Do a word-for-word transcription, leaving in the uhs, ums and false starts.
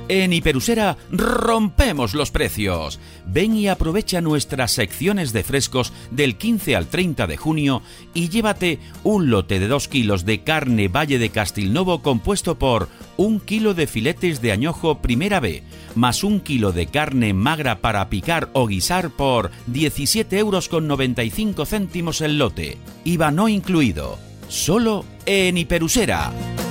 En Hiperusera rompemos los precios. Ven y aprovecha nuestras secciones de frescos del quince al treinta de junio y llévate un lote de dos kilos de carne Valle de Castilnovo compuesto por un kilo de filetes de añojo Primera B, más un kilo de carne magra para picar o guisar por diecisiete euros con noventa y cinco céntimos el lote. I V A no incluido. Solo en Hiperusera.